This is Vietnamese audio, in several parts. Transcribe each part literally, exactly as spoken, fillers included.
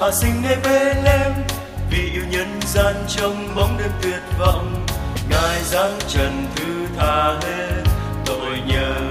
Hạ sinh nơi Bethlehem vì yêu nhân gian trong bóng đêm tuyệt vọng. Ngài giáng trần thứ tha hết tội nhân.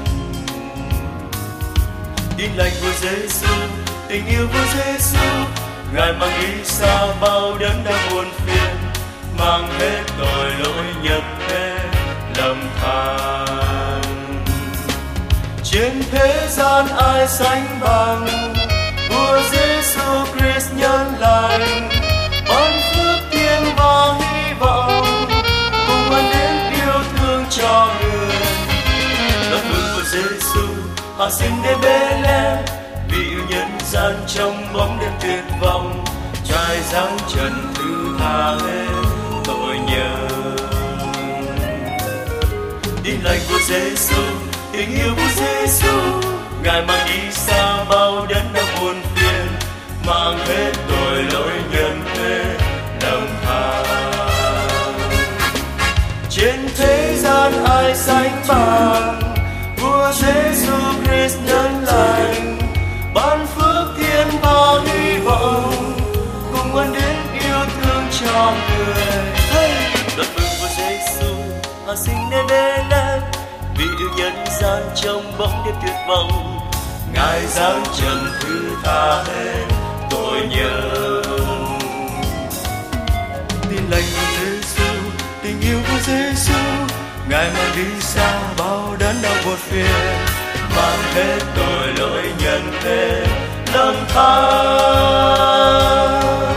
Tin lành của Giêsu, tình yêu của Giêsu, Ngài mang đi xa bao đớn đau buồn phiền, mang hết tội lỗi nhận hết lầm than. Trên thế gian ai sánh bằng vua Giêsu Christ nhân lành, ban phước thiên và hy vọng, cùng mang đến yêu thương cho người. Đất phương của Giêsu hạ sinh đến Bethlehem vì yêu nhân gian trong bóng đêm tuyệt vọng. Trải giáng trần thứ tha hết tội nhân. Tin lành của Giêsu, tình yêu của Giêsu, Ngài mang đi xa bao đớn đau buồn phiền, mang hết tội lỗi nhận hết lầm than. Trên thế gian ai sánh bằng vua Giêsu Christ nhân lành, ban phước thiên và hy vọng, cùng mang đến yêu thương cho người. Hey! Đất phương của Giêsu hạ sinh nơi Bethlehem vì yêu nhân gian trong bóng đêm tuyệt vọng. Ngài giáng trần thứ tha hết tội nhân. Tin lành của Giêsu, tình yêu của Giêsu, Ngài mang đi xa bao đớn đau buồn phiền, mang hết tội lỗi nhận hết lầm than.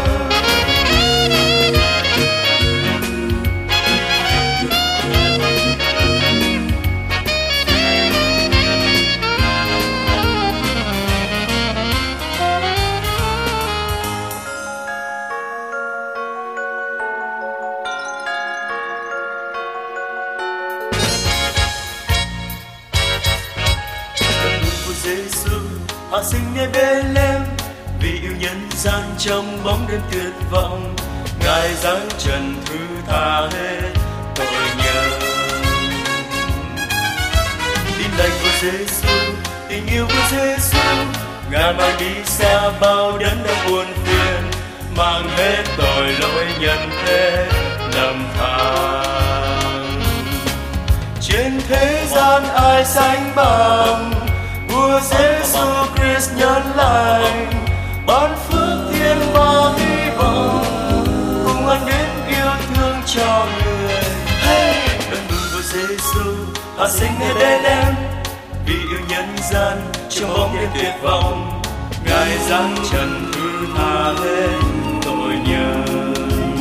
Giêsu hạ sinh nơi Bethlehem vì yêu nhân gian trong bóng đêm tuyệt vọng. Ngài giáng trần thứ tha hết tội nhân. Tin lành của Giêsu, tình yêu của Giêsu, Ngài mang đi xa bao đớn đau buồn phiền, mang hết tội lỗi nhận hết lầm than. Trên thế gian ai sánh bằng vua Giêsu Christ nhân lành, ban phước thiên và hy vọng, cùng mang đến yêu thương cho người. Hey! Đất mừng của Giêsu hạ sinh nơi Bethlehem vì yêu nhân gian trong bóng đêm tuyệt vọng. Ngài giáng trần thứ tha hết tội nhân.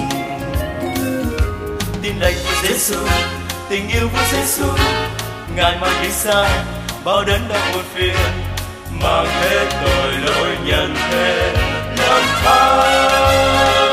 Tin lành của Giêsu, tình yêu của Giêsu, Ngài mang đi xa bao đớn đau buồn phiền, mang hết tội lỗi nhận hết lầm than.